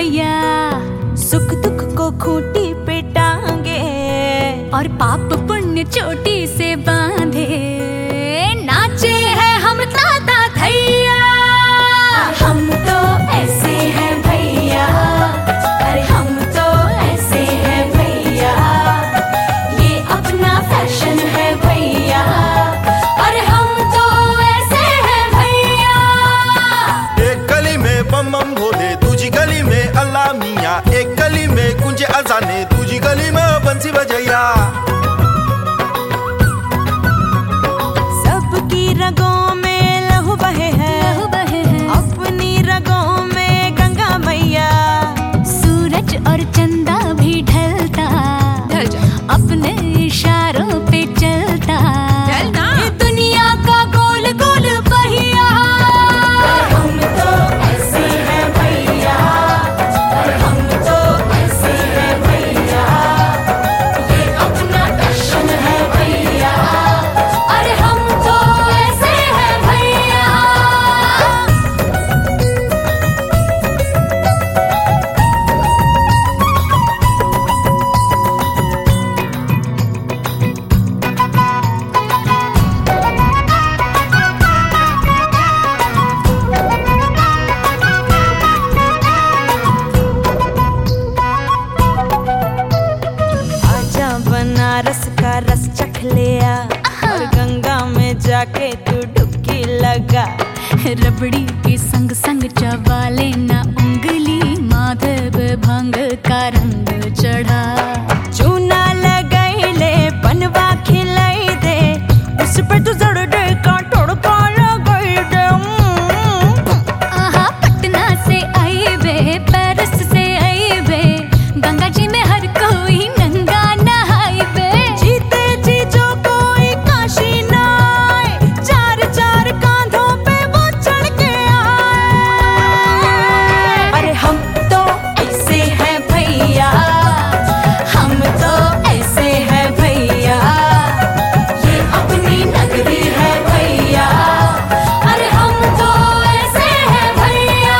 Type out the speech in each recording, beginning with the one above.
भैया, सुख दुख को खूंटी पे टांगे और पाप पुण्य चोटी से बांधे। नाचे हैं हम ताता थैया, हम तो ऐसे हैं भैया, अरे हम तो ऐसे हैं भैया, ये अपना फैशन है भैया, अरे हम तो ऐसे हैं भैया। एक गली में बम बम भोले, दूजी गली में अल्लाह मियाँ, एक गली में कुंजे अजाने, दूजी गली में बंसी बजैया। सबकी रगों में लहू बहे है, अपनी रगों में गंगा मैया। सूरज और चंदा भी ढलता, अपने इशारों पे चलता, ये दुनिया का गोल गोल पहिया। हम तो ऐसे हैं भैया, हम तो ऐसे हैं भैया, ये अपना फैशन है भैया, अरे हम तो ऐसे हैं भैया। आजा बनारस का रस चख लिया, और गंगा में जाके तू डुबकी लगा। रबड़ी के संग संग चबा लेना उंगली, माधव भंग का रंग चढ़ा। चूना लगाई ले बनवा खिलाई दे, उस पर तू जड़ दे का तड़का लगाई दे। आहा पटना से आई बे, पेरिस से आई बे, गंगा जी में हर कोई नंगा नहाई बे। जीते जी जो कोई काशी ना आए, चार चार कांधों पे वो चढ़ के आए। अरे हम तो ऐसे हैं भैया, हम तो ऐसे हैं भैया, ये अपनी नगरी है भैया, अरे हम तो ऐसे हैं भैया।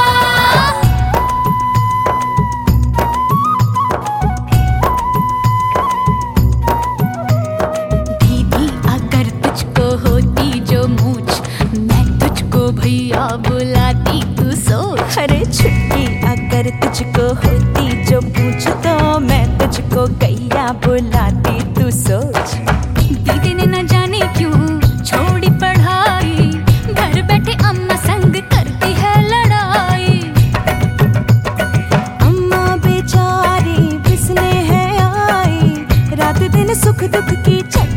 दीदी अगर तुझको होती जो मूछ, मैं तुझको भैया बुलाती, तू सोच। अरे छुट्टी अगर तुझको होती जो पूछ, तो मैं तुझको गैया बुलाती, तू सोच। दीदी ने न जाने क्यों छोड़ी पढ़ाई, घर बैठे अम्मा संग करती है लड़ाई। अम्मा बेचारी पिसने है आई, रात दिन सुख दुख की चट